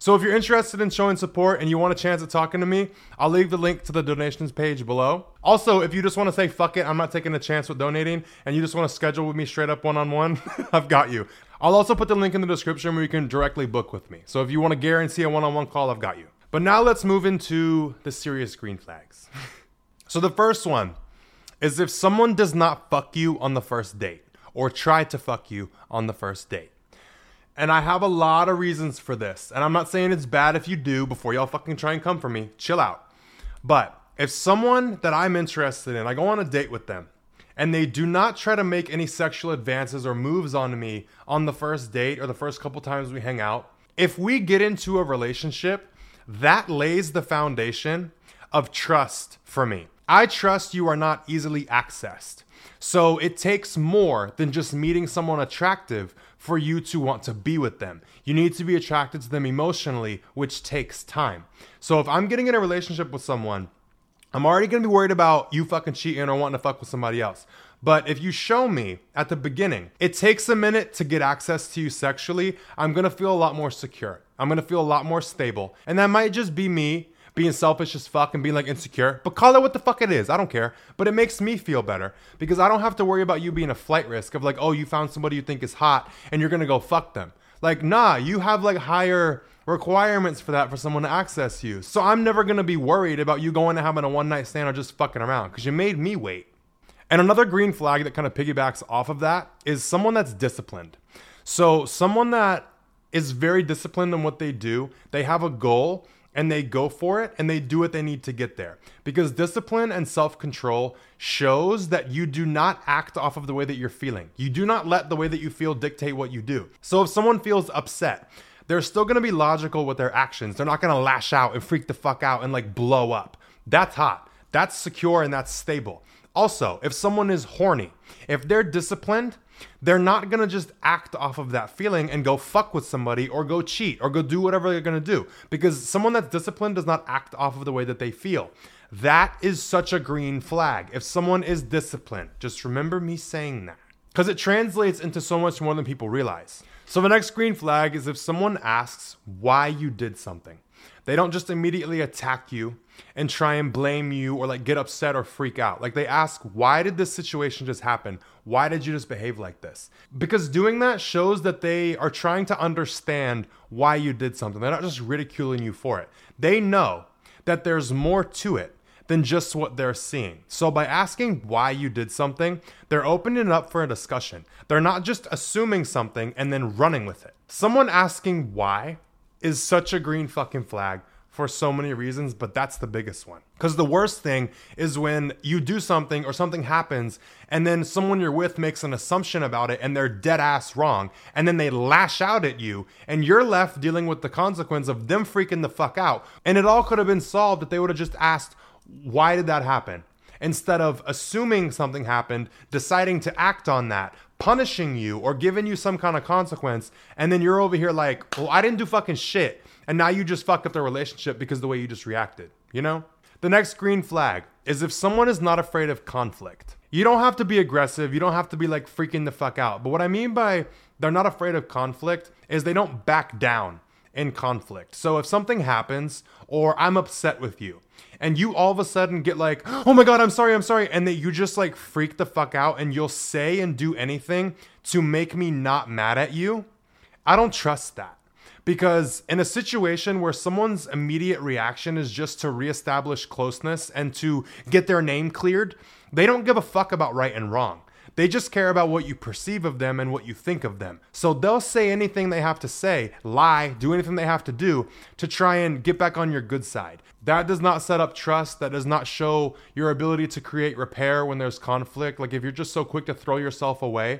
So if you're interested in showing support and you want a chance at talking to me, I'll leave the link to the donations page below. Also, if you just want to say, fuck it, I'm not taking a chance with donating, and you just want to schedule with me straight up one-on-one, I've got you. I'll also put the link in the description where you can directly book with me. So if you want to guarantee a one-on-one call, I've got you. But now let's move into the serious green flags. So the first one is if someone does not fuck you on the first date or try to fuck you on the first date. And I have a lot of reasons for this. And I'm not saying it's bad if you do before y'all fucking try and come for me. Chill out. But if someone that I'm interested in, I go on a date with them, and they do not try to make any sexual advances or moves on me on the first date or the first couple times we hang out, if we get into a relationship, that lays the foundation of trust for me. I trust you are not easily accessed. So it takes more than just meeting someone attractive for you to want to be with them. You need to be attracted to them emotionally, which takes time. So if I'm getting in a relationship with someone, I'm already going to be worried about you fucking cheating or wanting to fuck with somebody else. But if you show me at the beginning, it takes a minute to get access to you sexually, I'm going to feel a lot more secure. I'm going to feel a lot more stable. And that might just be me being selfish as fuck and being like insecure, but call it what the fuck it is. I don't care. But it makes me feel better because I don't have to worry about you being a flight risk of like, oh, you found somebody you think is hot and you're going to go fuck them. Like, nah, you have like higher requirements for that for someone to access you. So I'm never going to be worried about you going and having a one night stand or just fucking around because you made me wait. And another green flag that kind of piggybacks off of that is someone that's disciplined. So someone that is very disciplined in what they do, they have a goal and they go for it and they do what they need to get there. Because discipline and self-control shows that you do not act off of the way that you're feeling. You do not let the way that you feel dictate what you do. So if someone feels upset, they're still going to be logical with their actions. They're not going to lash out and freak the fuck out and like blow up. That's hot. That's secure and that's stable. Also, if someone is horny, if they're disciplined, they're not going to just act off of that feeling and go fuck with somebody or go cheat or go do whatever they're going to do. Because someone that's disciplined does not act off of the way that they feel. That is such a green flag. If someone is disciplined, just remember me saying that. Because it translates into so much more than people realize. So the next green flag is if someone asks why you did something. They don't just immediately attack you and try and blame you or like get upset or freak out. Like they ask, why did this situation just happen? Why did you just behave like this? Because doing that shows that they are trying to understand why you did something. They're not just ridiculing you for it. They know that there's more to it than just what they're seeing. So by asking why you did something, they're opening it up for a discussion. They're not just assuming something and then running with it. Someone asking why is such a green fucking flag for so many reasons, but that's the biggest one. Because the worst thing is when you do something or something happens and then someone you're with makes an assumption about it and they're dead ass wrong and then they lash out at you and you're left dealing with the consequence of them freaking the fuck out. And it all could have been solved if they would have just asked, why did that happen? Instead of assuming something happened, deciding to act on that, punishing you or giving you some kind of consequence, and then you're over here like, well, I didn't do fucking shit. And now you just fucked up the relationship because of the way you just reacted, you know? The next green flag is if someone is not afraid of conflict. You don't have to be aggressive. You don't have to be like freaking the fuck out. But what I mean by they're not afraid of conflict is they don't back down in conflict. So if something happens or I'm upset with you and you all of a sudden get like, oh my God, I'm sorry. And that you just like freak the fuck out and you'll say and do anything to make me not mad at you. I don't trust that. Because in a situation where someone's immediate reaction is just to reestablish closeness and to get their name cleared, they don't give a fuck about right and wrong. They just care about what you perceive of them and what you think of them. So they'll say anything they have to say, lie, do anything they have to do to try and get back on your good side. That does not set up trust. That does not show your ability to create repair when there's conflict. Like if you're just so quick to throw yourself away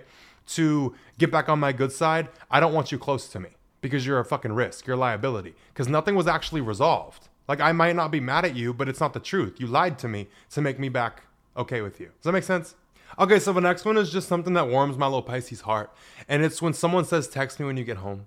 to get back on my good side, I don't want you close to me. Because you're a fucking risk, you're a liability. Because nothing was actually resolved. Like I might not be mad at you, but it's not the truth. You lied to me to make me back okay with you. Does that make sense? Okay, so the next one is just something that warms my little Pisces heart. And it's when someone says, text me when you get home.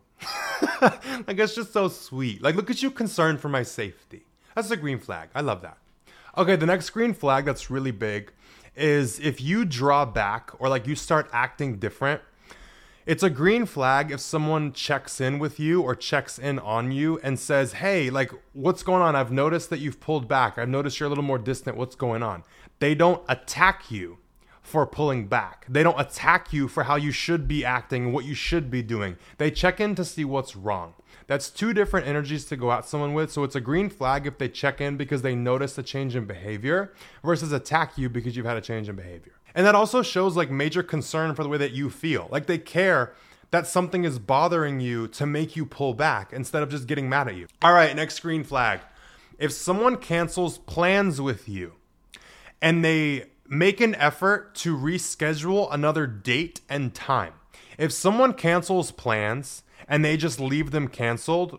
Like it's just so sweet. Like look at you concerned for my safety. That's a green flag. I love that. Okay, the next green flag that's really big is if you draw back or like you start acting different. It's a green flag if someone checks in with you or checks in on you and says, hey, like, what's going on? I've noticed that you've pulled back. I've noticed you're a little more distant. What's going on? They don't attack you for pulling back. They don't attack you for how you should be acting and what you should be doing. They check in to see what's wrong. That's two different energies to go at someone with. So it's a green flag if they check in because they notice a change in behavior versus attack you because you've had a change in behavior. And that also shows like major concern for the way that you feel. Like they care that something is bothering you to make you pull back instead of just getting mad at you. All right, next green flag. If someone cancels plans with you and they make an effort to reschedule another date and time. If someone cancels plans and they just leave them canceled,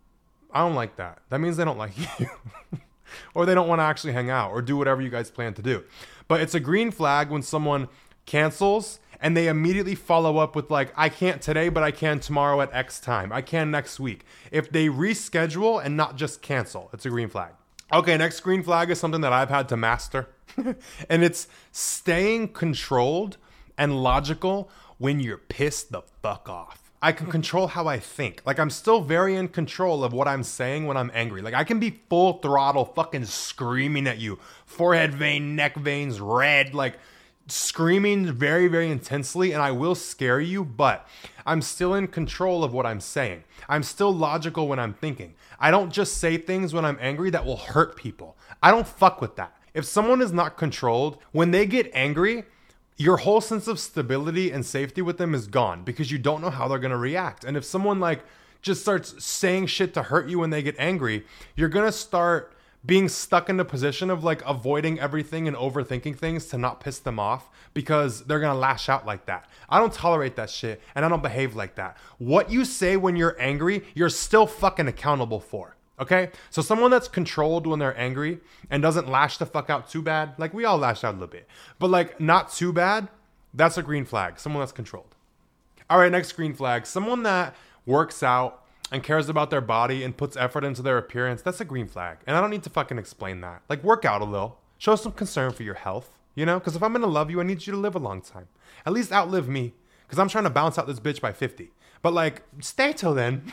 I don't like that. That means they don't like you. Or they don't want to actually hang out or do whatever you guys plan to do. But it's a green flag when someone cancels and they immediately follow up with like, I can't today, but I can tomorrow at X time. I can next week. If they reschedule and not just cancel, it's a green flag. Okay, next green flag is something that I've had to master. And it's staying controlled and logical when you're pissed the fuck off. I can control how I think. Like I'm still very in control of what I'm saying when I'm angry. Like I can be full throttle fucking screaming at you. Forehead vein, neck veins, red, like screaming very, very intensely, and I will scare you, but I'm still in control of what I'm saying. I'm still logical when I'm thinking. I don't just say things when I'm angry that will hurt people. I don't fuck with that. If someone is not controlled, when they get angry, your whole sense of stability and safety with them is gone because you don't know how they're going to react. And if someone like just starts saying shit to hurt you when they get angry, you're going to start being stuck in the position of like avoiding everything and overthinking things to not piss them off because they're going to lash out like that. I don't tolerate that shit and I don't behave like that. What you say when you're angry, you're still fucking accountable for. Okay? So someone that's controlled when they're angry and doesn't lash the fuck out too bad, like we all lash out a little bit, but like not too bad, that's a green flag. Someone that's controlled. All right, next green flag. Someone that works out and cares about their body and puts effort into their appearance, that's a green flag. And I don't need to fucking explain that. Like work out a little. Show some concern for your health, you know? Because if I'm going to love you, I need you to live a long time. At least outlive me. Because I'm trying to bounce out this bitch by 50. But like, stay till then.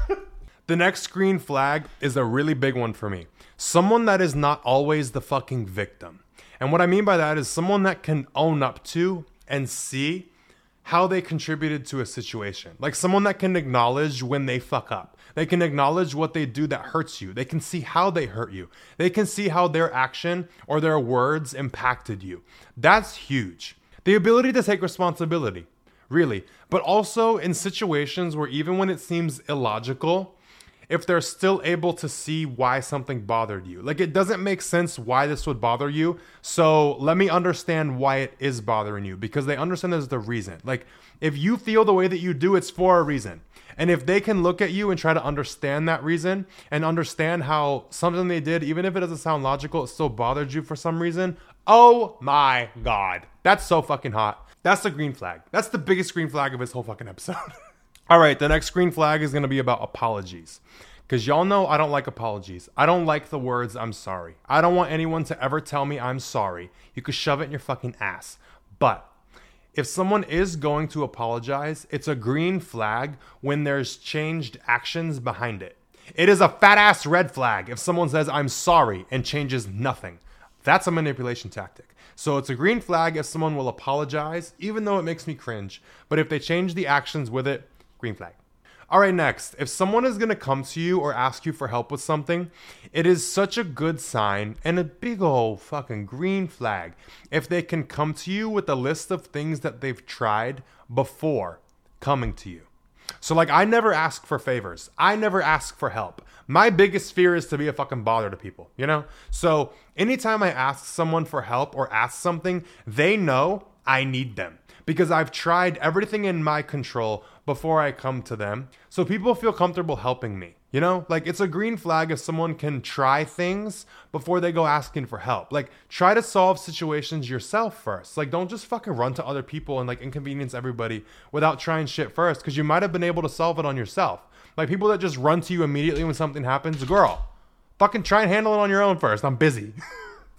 The next green flag is a really big one for me. Someone that is not always the fucking victim. And what I mean by that is someone that can own up to and see how they contributed to a situation. Like someone that can acknowledge when they fuck up. They can acknowledge what they do that hurts you. They can see how they hurt you. They can see how their action or their words impacted you. That's huge. The ability to take responsibility, really. But also in situations where even when it seems illogical, if they're still able to see why something bothered you. Like it doesn't make sense why this would bother you. So let me understand why it is bothering you because they understand there's the reason. Like if you feel the way that you do, it's for a reason. And if they can look at you and try to understand that reason and understand how something they did, even if it doesn't sound logical, it still bothered you for some reason. Oh my God. That's so fucking hot. That's the green flag. That's the biggest green flag of this whole fucking episode. All right, the next green flag is going to be about apologies. Because y'all know I don't like apologies. I don't like the words, I'm sorry. I don't want anyone to ever tell me I'm sorry. You could shove it in your fucking ass. But if someone is going to apologize, it's a green flag when there's changed actions behind it. It is a fat ass red flag if someone says I'm sorry and changes nothing. That's a manipulation tactic. So it's a green flag if someone will apologize, even though it makes me cringe. But if they change the actions with it, green flag. All right, next. If someone is going to come to you or ask you for help with something, it is such a good sign and a big old fucking green flag if they can come to you with a list of things that they've tried before coming to you. So like I never ask for favors. I never ask for help. My biggest fear is to be a fucking bother to people, you know? So anytime I ask someone for help or ask something, they know I need them because I've tried everything in my control before I come to them. So people feel comfortable helping me, you know? Like it's a green flag if someone can try things before they go asking for help. Like try to solve situations yourself first. Like don't just fucking run to other people and like inconvenience everybody without trying shit first because you might have been able to solve it on yourself. Like people that just run to you immediately when something happens, girl, fucking try and handle it on your own first. I'm busy.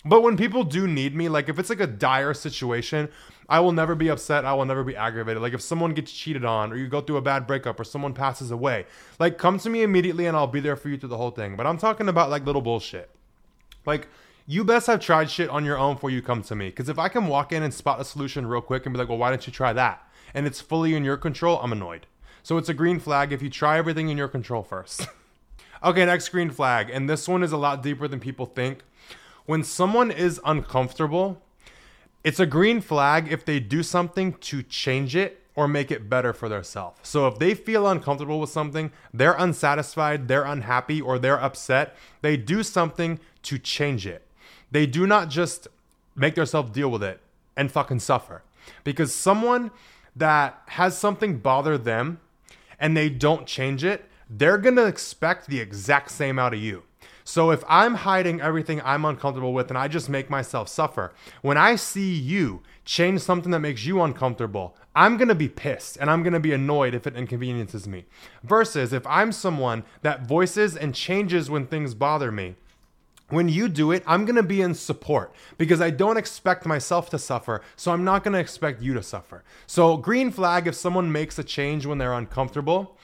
But when people do need me, like if it's like a dire situation, I will never be upset. I will never be aggravated. Like if someone gets cheated on or you go through a bad breakup or someone passes away, like come to me immediately and I'll be there for you through the whole thing. But I'm talking about like little bullshit. Like you best have tried shit on your own before you come to me. Because if I can walk in and spot a solution real quick and be like, well, why didn't you try that? And it's fully in your control, I'm annoyed. So it's a green flag if you try everything in your control first. Okay, next green flag. And this one is a lot deeper than people think. When someone is uncomfortable, it's a green flag if they do something to change it or make it better for themselves. So if they feel uncomfortable with something, they're unsatisfied, they're unhappy, or they're upset, they do something to change it. They do not just make themselves deal with it and fucking suffer. Because someone that has something bother them and they don't change it, they're going to expect the exact same out of you. So if I'm hiding everything I'm uncomfortable with and I just make myself suffer, when I see you change something that makes you uncomfortable, I'm going to be pissed and I'm going to be annoyed if it inconveniences me. Versus if I'm someone that voices and changes when things bother me, when you do it, I'm going to be in support because I don't expect myself to suffer, so I'm not going to expect you to suffer. So green flag if someone makes a change when they're uncomfortable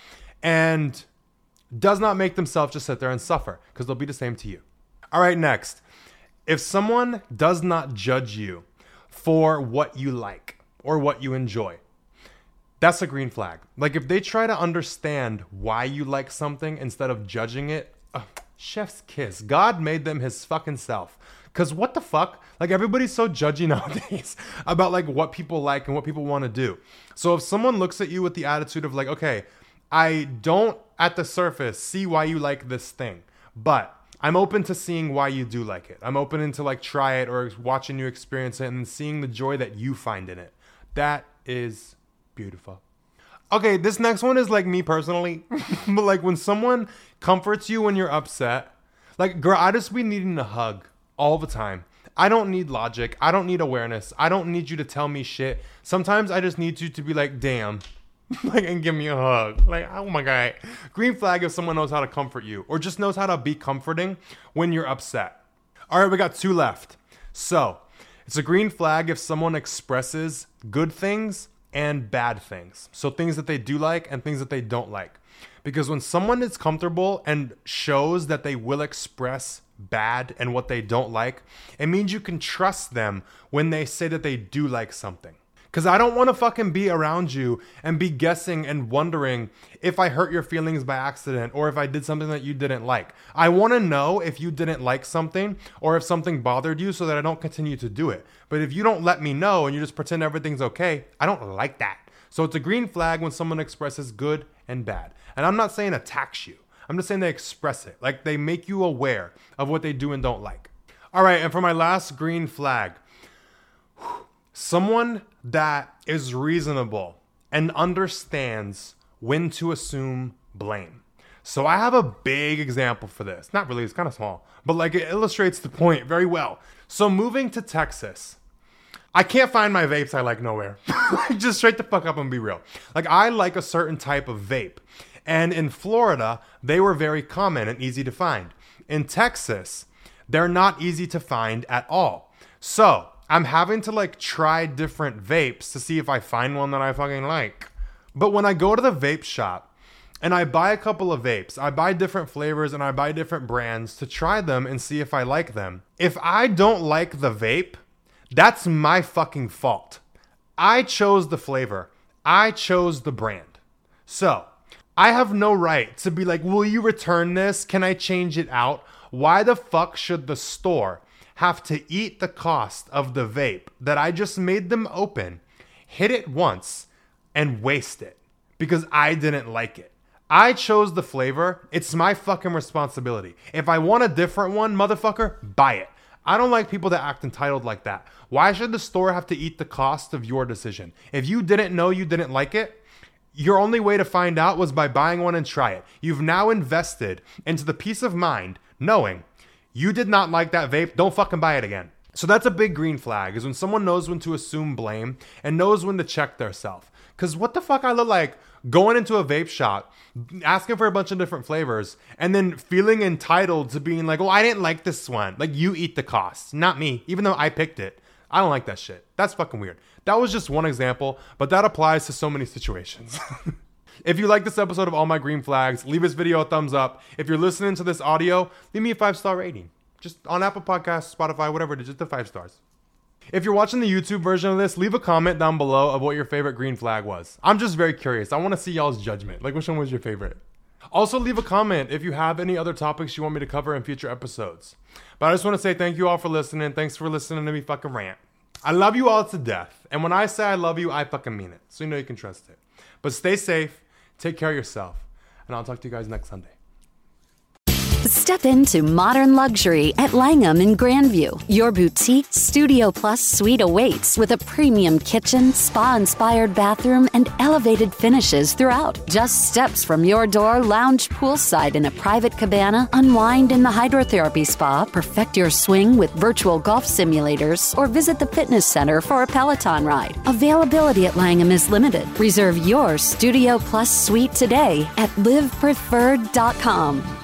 and does not make themselves just sit there and suffer because they'll be the same to you. All right, next. If someone does not judge you for what you like or what you enjoy, that's a green flag. Like if they try to understand why you like something instead of judging it, chef's kiss. God made them his fucking self. Because what the fuck? Like everybody's so judgy nowadays about like what people like and what people want to do. So if someone looks at you with the attitude of like, okay, I don't at the surface see why you like this thing, but I'm open to seeing why you do like it. I'm open to like try it or watching you experience it and seeing the joy that you find in it. That is beautiful. Okay, this next one is like me personally, but like when someone comforts you when you're upset, like girl, I just be needing a hug all the time. I don't need logic. I don't need awareness. I don't need you to tell me shit. Sometimes I just need you to be like, damn. Like, and give me a hug. Like, oh my God. Green flag if someone knows how to comfort you or just knows how to be comforting when you're upset. All right, we got 2 left. So it's a green flag if someone expresses good things and bad things. So things that they do like and things that they don't like. Because when someone is comfortable and shows that they will express bad and what they don't like, it means you can trust them when they say that they do like something. Because I don't want to fucking be around you and be guessing and wondering if I hurt your feelings by accident or if I did something that you didn't like. I want to know if you didn't like something or if something bothered you so that I don't continue to do it. But if you don't let me know and you just pretend everything's okay, I don't like that. So it's a green flag when someone expresses good and bad. And I'm not saying attacks you. I'm just saying they express it. Like they make you aware of what they do and don't like. All right, and for my last green flag, someone that is reasonable and understands when to assume blame. So I have a big example for this. Not really, it's kind of small, but like it illustrates the point very well. So moving to Texas, I can't find my vapes I like nowhere. Just straight the fuck up and be real. Like I like a certain type of vape. And in Florida, they were very common and easy to find. In Texas, they're not easy to find at all. So I'm having to like try different vapes to see if I find one that I fucking like. But when I go to the vape shop and I buy a couple of vapes, I buy different flavors and I buy different brands to try them and see if I like them. If I don't like the vape, that's my fucking fault. I chose the flavor. I chose the brand. So I have no right to be like, will you return this? Can I change it out? Why the fuck should the store have to eat the cost of the vape that I just made them open, hit it once, and waste it because I didn't like it? I chose the flavor. It's my fucking responsibility. If I want a different one, motherfucker, buy it. I don't like people that act entitled like that. Why should the store have to eat the cost of your decision? If you didn't know you didn't like it, your only way to find out was by buying one and try it. You've now invested into the peace of mind knowing you did not like that vape. Don't fucking buy it again. So that's a big green flag, is when someone knows when to assume blame and knows when to check theirself. Because what the fuck I look like going into a vape shop, asking for a bunch of different flavors, and then feeling entitled to being like, well, I didn't like this one. Like, you eat the cost, not me, even though I picked it. I don't like that shit. That's fucking weird. That was just one example, but that applies to so many situations. If you like this episode of All My Green Flags, leave this video a thumbs up. If you're listening to this audio, leave me a 5-star rating. Just on Apple Podcasts, Spotify, whatever, just the 5 stars. If you're watching the YouTube version of this, leave a comment down below of what your favorite green flag was. I'm just very curious. I want to see y'all's judgment. Like, which one was your favorite? Also, leave a comment if you have any other topics you want me to cover in future episodes. But I just want to say thank you all for listening. Thanks for listening to me fucking rant. I love you all to death. And when I say I love you, I fucking mean it. So you know you can trust it. But stay safe. Take care of yourself. And I'll talk to you guys next Sunday. Step into modern luxury at Langham in Grandview. Your boutique Studio Plus suite awaits with a premium kitchen, spa-inspired bathroom, and elevated finishes throughout. Just steps from your door, lounge poolside in a private cabana, unwind in the hydrotherapy spa, perfect your swing with virtual golf simulators, or visit the fitness center for a Peloton ride. Availability at Langham is limited. Reserve your Studio Plus suite today at livepreferred.com.